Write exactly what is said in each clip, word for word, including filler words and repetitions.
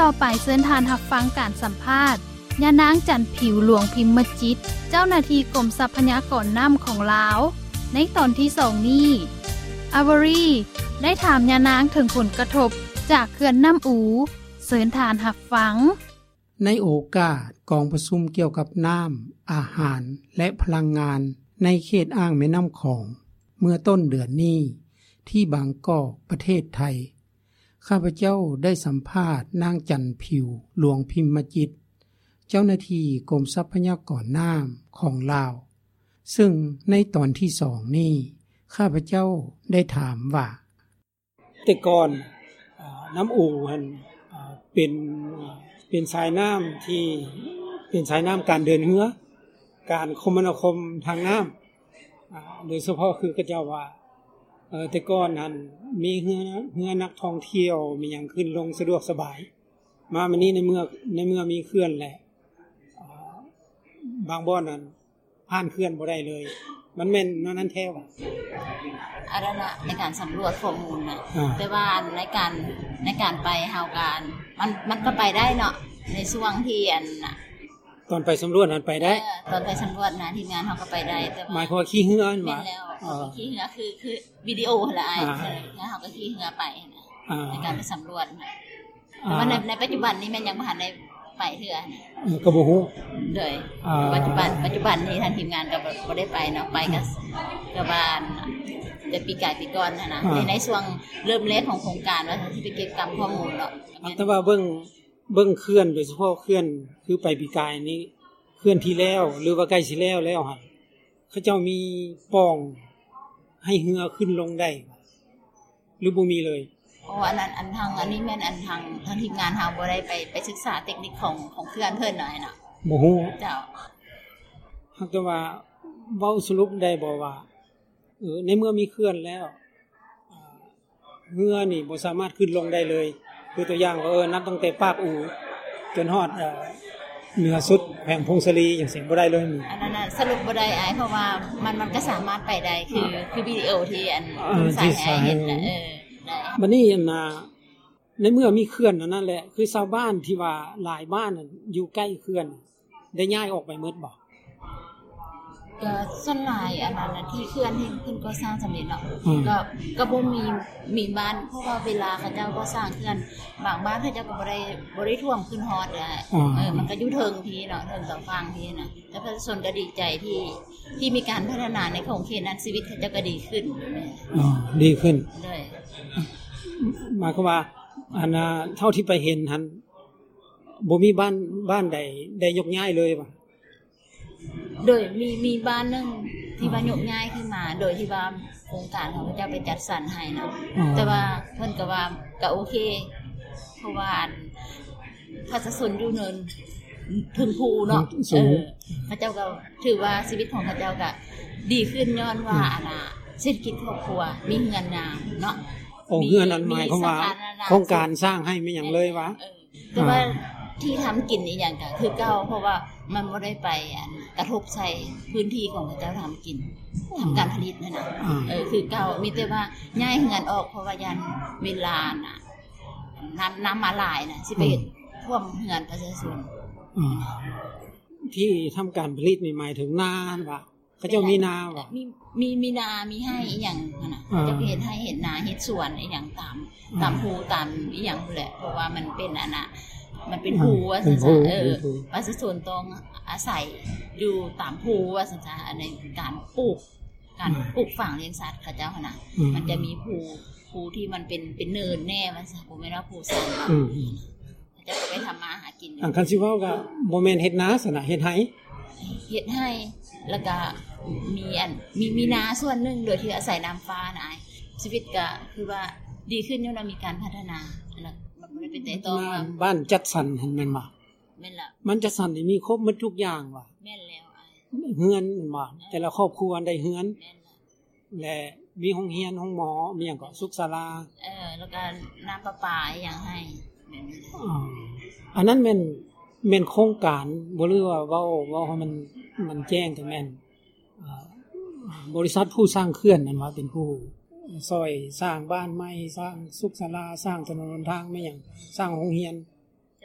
อไปเชิญทานรับฟังการสัมภาษณ์ย่านางจันผิวหลวงพิมมจิตเจ้าหน้าที่กรมทรัพยากรน้ำของลาวในตอนที่สองนี้อาวรีได้ถามย่านางถึงผลกระทบจากเขื่อนน้ำอูเชิญทานรับฟังในโอกาสกองประชุมเกี่ยวกับน้ำอาหารและพลังงานในเขตอ่างแม่น้ำของเมื่อต้นเดือนนี้ที่บางกอกประเทศไทยข้าพเจ้าได้สัมภาษณ์นางจันผิวหลวงพิมมจิตเจ้าหน้าที่กรมทรัพยากรน้ำของลาวซึ่งในตอนที่สองนี้ข้าพเจ้าได้ถามว่าแต่ก่อนน้ำอู่มันเป็นเป็นสายน้ำที่เป็นสายน้ำการเดินเรือการคมนาคมทางน้ำโดยเฉพาะคือกระเจ้าว่าเอ่อแต่ก่อนนั้นมีเรือเรือนักท่องเที่ยวมีหยังขึ้นลงสะดวกสบายมามื้อนี้ในเมื่อในเมื่อมีเขื่อนแหละบางบ่อนนั้นผ่านเขื่อนบ่ได้เลยมันแม่นนั้นแท้ว่าอันนั้นน่ะในการสำรวจข้อมูลน่ะแต่ว่าในการในการไปเฮาการมันมันก็ไปได้เนาะในช่วงที่อันน่ะตอนไปสำรวจนั้นไปได้เออตอนไปสำรวจนะทีมงานเฮาก็ไปได้แต่หมายความว่าขี่เรือนั่นว่าอ๋อขี่เรือคือคือวิดีโอล่ะอ้ายแล้วเฮาก็ขี่เรือไปนะในการไปสำรวจน่ะแต่ว่าในในปัจจุบันนี้แม่นยังบ่ทันได้ไปเทื่อน่ะก็บ่ฮู้โดยปัจจุบันปัจจุบันนี้ทางทีมงานก็บ่ได้ไปเนาะไปก็ก็บ้านแต่ปีกายปีก่อนนะนะในในช่วงเริ่มแรกของโครงการว่าสิไปเก็บกำข้อมูลเนาะแต่ว่าเบิ่งเบิ่งเคลื่อนโดยเฉพาะเคลื่อนคือไปปีกายนี้เคลื่อนที่แล้วหรือว่าใกล้สิแล้วแล้วหั่นเขาเจ้ามีป้องให้เรือขึ้นลงได้หรือบ่มีเลยอ๋ออันนั้นอันทางอันนี้แม่นอันทางทางทีมงานเฮาบ่ได้ไปไปศึกษาเทคนิคของของเคลื่อนเพิ่นหน่อยน่ะบ่ฮู้เจ้าฮักแต่ว่าเว้าสรุปได้บ่ว่าเออในเมื่อมีเคลื่อนแล้วเรือนี่บ่สามารถขึ้นลงได้เลยคือตัวอย่างว่าเออนับตั้งแต่ปากอู่จนฮอดเอ่อเหนือสุดแผงพงศรีจังซี่บ่ได้เลยอันนั้นน่ะสรุปบ่ได้อ้ายเพราะว่ามันมันก็สามารถไปได้คือคือวิดีโอที่อันใส่ให้เห็นน่ะเออได้บัดนี้อันน่ะในเมื่อมีเคลื่อนนั่นแหละคือชาวบ้านที่ว่าหลายบ้านอยู่ใกล้เคลื่อนได้ย้ายออกไปหมดบ่ก็ส่วนหลายอันนั้นที่เคลื่อนที่เพิ่นก็สร้างสำเร็จเนาะก็ก็บ่มีมีบ้านเพราะว่าเวลาเขาเจ้าก็สร้างเคลื่อนบางบ้านเขาเจ้าก็บ่ได้บ่ได้ท่วมขึ้นฮอดอ่ะเออมันก็อยู่เทิงพี่เนาะเทิงต่อฟังพี่น่ะแต่ประชาชนก็ดีใจที่ที่มีการพัฒนาในของเขตนั้นชีวิตเขาเจ้าก็ดีขึ้นอ๋อดีขึ้นด้วยหมายความว่าอันน่ะเท่าที่ไปเห็นหั่นบ่มีบ้านบ้านใดได้ยกย้ายเลยว่าโดยมีมีบ้านนึงที่ว่ายกย้ายขึ้นมาโดยที่ว่าโครงการของพระเจ้าไปจัดสรรให้เนาะแต่ว่าเพิ่นก็ว่าก็โอเคเพราะว่าประชาชนอยู่เนินถึงภูเนาะเออพระเจ้าก็ถือว่าชีวิตของพระเจ้าก็ดีขึ้นย้อนว่าอันน่ะเศรษฐกิจครอบครัวมีเงินงามเนาะโอ้เงินอันหมายความว่าโครงการสร้างให้ไม่หยังเลยว่าแต่ว่าที่ทำกินอีหยังก็คือเก่าเพราะว่ามันบ่ได้ไปอันกระทบใส่พื้นที่ของพระเจ้าทำกินทำการผลิตนั่นน่ะเออคือเก่ามีแต่ว่าย้ายเฮือนออกเพราะว่ายันเวลาน่ะน้ำน้ำมาหลายน่ะสิไปท่วมเฮือนประชาชนที่ทำการผลิตนี่หมายถึงนาว่าเขาเจ้ามีนาบ่มีมีมีนามีให้อีหยังนั่นน่ะจะเห็นให้เห็นนาเฮ็ดสวนอีหยังตามตามภูตามอีหยังนั่นแหละเพราะว่ามันเป็นอันน่ะมันเป็นภูว่าซั่นซะเออประชาชนต้องอาศัยอยู่ตามภูว่าซั่นซะในการปลูกการปลูกฝังเลี้ยงสัตว์เขาเจ้าหั่นน่ะมันจะมีภูภูที่มันเป็นเป็นเนินแน่ว่าซั่นบ่แม่นว่าภูสูงเนาะเขาจะไปทำมาหากินอันคันสิเว้าก็บ่แม่นเฮ็ดนาซั่นน่ะเฮ็ดไร่เฮ็ดไร่แล้วก็มีอันมีมีนาส่วนนึงโดยที่อาศัยน้ำฟ้าน่ะชีวิตก็คือว่าดีขึ้นย้อนมีการพัฒนาแล้วมันบ่ได้เป็นแต่ต้องบ้านจัดสรรหั่นแม่นบ่แม่นล่ะมันจัดสรรนี่มีครบหมดทุกอย่างว่ะแม่นแล้วเฮือนแม่นบ่แต่ละครอบครัวได้เฮือนแม่นล่ะและมีโรงเรียนโรงหมอมีหยังก็สุขศาลาเออแล้วก็น้ำประปาอีหยังให้แม่นอ๋ออันนั้นแม่นแม่นโครงการบ่หรือว่าเว้าเว้าให้มันมันแจ้งก็แม่นอ่าบริษัทผู้สร้างเขื่อนนั่นว่าเป็นผู้ซอยสร้างบ้านใหม่สร้างสุขศาลาสร้างถนนหนทางแม่หยังสร้างโรงเรียน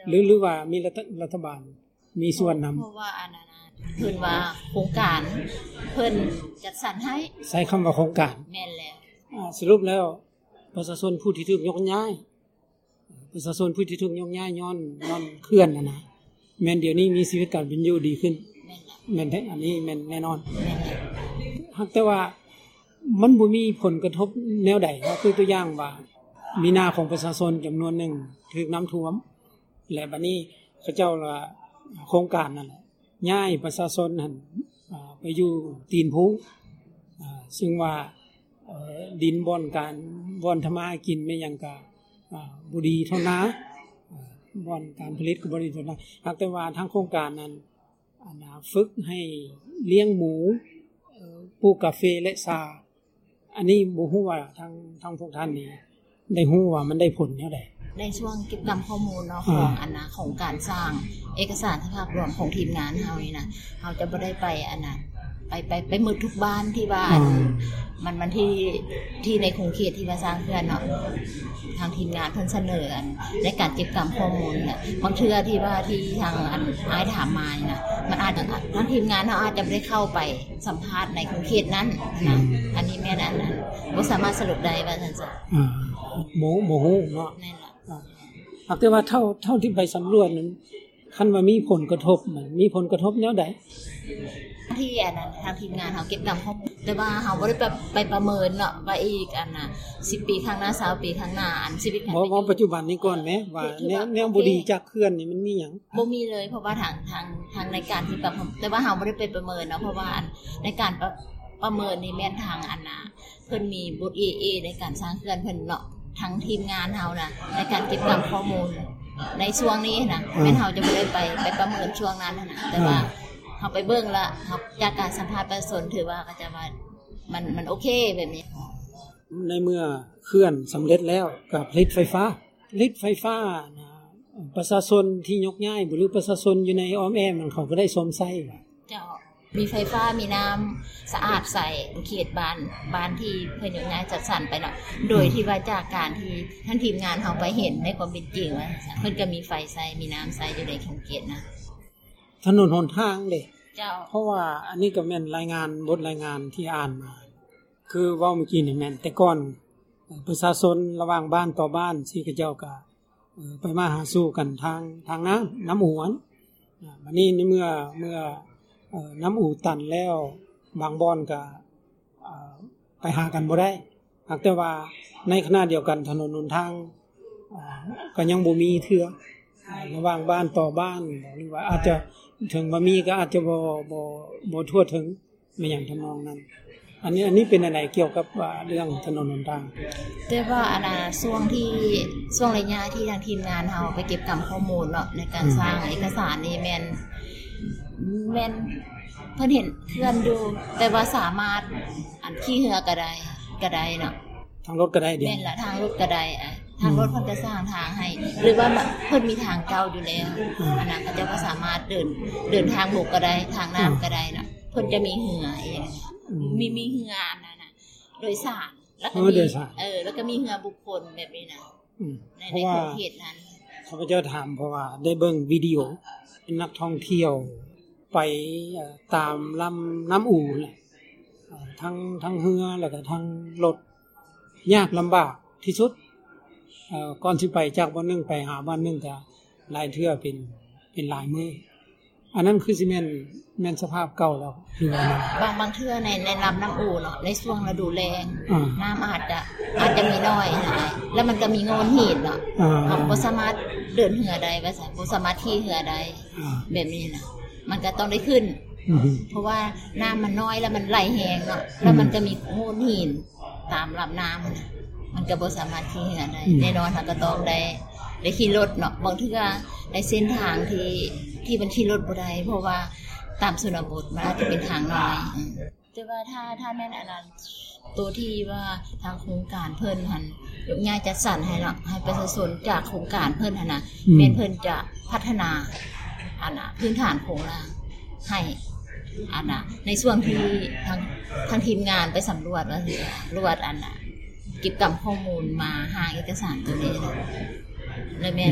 หรือหรือว่ามีรัฐบาลมีส่วนนำเพราะว่าอันนั้นเพิ่นว่าโครงการเพิ่นจัดสรรให้ใช้คำว่าโครงการแม่นแล้วอ่าสรุปแล้วประชาชนผู้ที่ถูกยกย้ายประชาชนผู้ที่ถูกยกย้ายย้อนย้อนเคลื่อนน่ะนะแม่นเดี๋ยวนี้มีชีวิตการเป็นอยู่ดีขึ้นแม่นแท้อันนี้แม่นแน่นอนหากแต่ว่ามันบ่มีผลกระทบแนวใดก็คือตัวอย่างว่ามีนาของประชาชนจำนวนหนึ่งถูกน้ำท่วมและบัดนี้เขาเจ้าละโครงการนั่นแหละย้ายประชาชนหั่นอ่าไปอยู่ตีนภูอ่าซึ่งว่าเอ่อดินบ่อนการบ่อนทำมาหากินไม่หยังก็อ่าบ่ดีเท่านาอ่าบ่อนการผลิตก็บ่ดีเท่านาหากแต่ว่าทางโครงการนั้นอันน่ะฝึกให้เลี้ยงหมูเอ่อปลูกกาแฟและชาอันนี้บ่ฮู้ว่าทางทางพวกท่านนี่ได้ฮู้ว่ามันได้ผลแนวใดในช่วงเก็บนําข้อมูลเนาะของอันน่ะของการสร้างเอกสารสภาพรวมของทีมงานเฮานี่นะเฮาจะบ่ได้ไปอันน่ะไปไปไปหมดทุกบ้านที่ว่ามันมันที่ที่ในคงเขตที่ว่าสร้างเพื่อนเนาะทางทีมงานเพิ่นเสนออันในการเก็บนําข้อมูลน่ะบางเทื่อที่ว่าที่ทางอันอ้ายถามมานี่นะมันอาจจะทางทีมงานเฮาอาจจะบ่ได้เข้าไปสัมภาษณ์ในคงเขตนั้นนะอันนี้แม่นอันนั้นบ่สามารถสรุปได้ว่าซั่นจ้ะอ่าโมโมฮู้เนาะแม่นล่ะหากแต่ว่าเท่าเท่าที่ไปสำรวจนั้นคันว่ามีผลกระทบมันมีผลกระทบแนวใดที่อันนั้นทางทีมงานเฮาเก็บนําข้อมูลแต่ว่าเฮาบ่ได้ไปไปประเมินเนาะว่าอีกอันน่ะสิบปีข้างหน้ายี่สิบปีข้างหน้าอันชีวิตบ่บ่ปัจจุบันนี้ก่อนแม้ว่าแนวแนวบ่ดีจากเคลื่อนนี่มันมีหยังบ่มีเลยเพราะว่าทางทางทางในการที่แบบแต่ว่าเฮาบ่ได้ไปประเมินเนาะเพราะว่าในการประเมินนี่แม่นทางอันน่ะเพิ่นมีบท เอ เอ ในการสร้างเคลื่อนเพิ่นเนาะทั้งทีมงานเฮาน่ะในการเก็บนําข้อมูลในช่วงนี้น่ะแม่นเฮาจะบ่ได้ไปไปประเมินช่วงนั้นน่ะแต่ว่าเฮาไปเบิ่งแล้วเฮาจากการสัมภาษณ์ประชาชนถือว่าก็จะว่ามันมันโอเคแบบนี้ในเมื่อเคลื่อนสำเร็จแล้วกับผลิตไฟฟ้าผลิตไฟฟ้านะประชาชนที่ยกย้ายหรือประชาชนอยู่ในอ้อมแอมมันเขาก็ได้สมใช้ว่าเจ้ามีไฟฟ้ามีน้ำสะอาดใสเขตบ้านบ้านที่เพิ่นยกย้ายจัดสรรไปเนาะโดยที่ว่าจากการที่ท่านทีมงานเฮาไปเห็นในความเป็นจริงว่าเพิ่นก็มีไฟใช้มีน้ำใช้อยู่ในเขตนะถนนหนทางเด้เจ้าเพราะว่าอันนี้ก็แม่นรายงานบทรายงานที่อ่านมาคือเว้าเมื่อกี้นี่แม่นแต่ก่อนประชาชนระหว่างบ้านต่อบ้านสิเขาเจ้าก็เอ่อไปมาหาสู่กันทางทางน้ำน้ำอู่อันอ่าบัดนี้ในเมื่อเมื่อเอ่อน้ำอู่ตันแล้วบางบ่อนก็เอ่อไปหากันบ่ได้หากแต่ว่าในขณะเดียวกันถนนหนทางอ่าก็ยังบ่มีเทื่อระหว่างบ้านต่อบ้านหรือว่าอาจจะถึงบ่มีก็อาจจะบ่บ่บ่ทั่วถึงไม่อย่างทำนองนั้นอันนี้อันนี้เป็นอะไรเกี่ยวกับว่าเรื่องถนนหนทางแต่ว่าอันน่ะช่วงที่ช่วงระยะที่ทางทีมงานเฮาไปเก็บนําข้อมูลเนาะในการสร้างเอกสารนี่แม่นแม่นเพิ่นเห็นเคลื่อนอยู่แต่ว่าสามารถอันขี่เหือก็ได้ก็ได้เนาะทางรถก็ได้เด้แม่นล่ะทางรถก็ได้อ่ะทางรถเพิ่นจะสร้างทางให้หรือว่าเพิ่นมีทางเก่าอยู่แล้วอันนั้นก็จะบ่สามารถเดินเดินทางบกก็ได้ทางน้ำก็ได้เนาะเพิ่นจะมีเหือเองมีมีเหืออันนั้นน่ะโดยสารแล้วก็มีเออแล้วก็มีเหือบุคคลแบบนี้นะอืมในในเขตนั้นข้าพเจ้าถามเพราะว่าได้เบิ่งวิดีโอเป็นนักท่องเที่ยวไปตามลำน้ำอู่แหละทั้งทั้งเรือแล้วก็ทั้งรถยากลำบากที่สุดเอ่อก่อนสิไปจากบ้านนึงไปหาบ้านนึงก็หลายเทื่อเป็นเป็นหลายมื้ออันนั้นคือสิแม่นแม่นสภาพเก่าแล้วคือว่าบางบางเทื่อในในลำน้ำอู่เนาะในช่วงฤดูแล้งน้ำอาจจะอาจจะมีน้อยนะแล้วมันก็มีโงนหินเนาะเราบ่สามารถเดินเหือได้ว่าซั่นบ่สามารถขี่เหือได้แบบนี้นะมันก็ต้องได้ขึ้นเพราะว่าน้ำมันน้อยแล้วมันไหลแรงเนาะแล้วมันก็มีโงนหินตามลำน้ำนะมันก็บ่สามารถขี่เหือได้แน่นอนถ้าก็ต้องได้ได้ขี่รถเนาะบางเทื่อในเส้นทางที่ที่มันขี่รถบ่ได้เพราะว่าตามชนบทมันอาจจะเป็นทางน้อยแต่ว่าถ้าถ้าแม่นอันนั้นตัวที่ว่าทางโครงการเพิ่นหั่นยกย้ายจัดสรรให้เนาะให้ประชาชนจากโครงการเพิ่นหั่นน่ะแม่นเพิ่นจะพัฒนาอันน่ะพื้นฐานโครงล่างให้อันน่ะในช่วงที่ทางทางทีมงานไปสำรวจว่าสิรวดอันน่ะเก็บกำข้อมูลมาหาเอกสารตัวนี้นะแล้วแม่น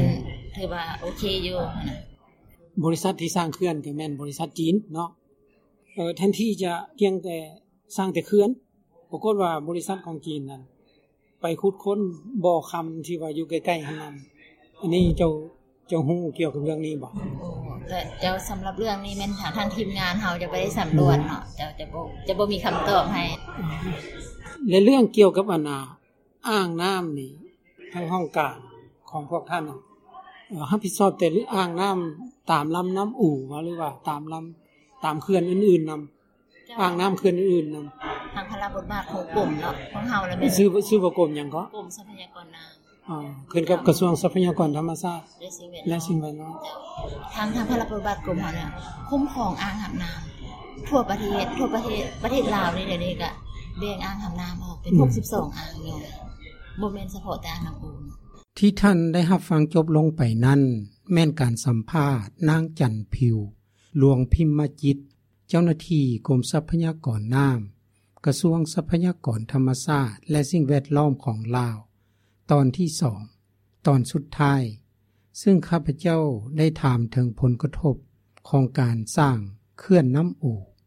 ถือว่าโอเคอยู่นะบริษัทที่สร้างเขื่อนก็แม่นบริษัทจีนเนาะเอ่อแทนที่จะเพียงแต่สร้างแต่เขื่อนปรากฏว่าบริษัทของจีนนั้นไปขุดค้นบ่อคําที่ว่าอยู่ใกล้ๆหั่นนั้นอันนี้เจ้าเจ้าฮู้เกี่ยวกับเรื่องนี้บ่โอ้แต่เจ้าสำหรับเรื่องนี้แม่นทางทางทีมงานเฮาจะไปได้สำรวจเนาะเจ้าจะบ่จะบ่มีคําตอบให้และเรื่องเกี่ยวกับอันน่ะอ่างน้ำนี่ทางห้องการของพวกท่านน่ะเอ่อรับผิดชอบแต่อ่างน้ำตามลำน้ำอู่ว่าหรือว่าตามลำตามเขื่อนอื่นๆนําอ่างน้ำเขื่อนอื่นๆนําทางพระบทบาทของกรมเนาะของเฮาแล้วแม่นชื่อชื่อว่ากรมหยังก็กรมทรัพยากรน้ำอ๋อขึ้นกับกระทรวงทรัพยากรธรรมชาติและสิ่งแวดล้อมทางทางพระบทบาทกรมเฮาเนี่ยคุ้มครองอ่างอาบน้ำทั่วประเทศทั่วประเทศประเทศลาวนี่เดี๋ยวนี้ก็แบ่งอ่างอาบน้ำออกเป็นหกสิบสองอ่างอยู่บ่แม่นเฉพาะแต่อ่างน้ำอู่ที่ท่านได้รับฟังจบลงไปนั้นแม่นการสัมภาษณ์นางจันผิวหลวงพิมมจิตเจ้าหน้าที่กรมทรัพยากรน้ำกระทรวงทรัพยากรธรรมชาติและสิ่งแวดล้อมของลาวตอนที่สองตอนสุดท้ายซึ่งข้าพเจ้าได้ถามถึงผลกระทบของการสร้างเขื่อนน้ำอู่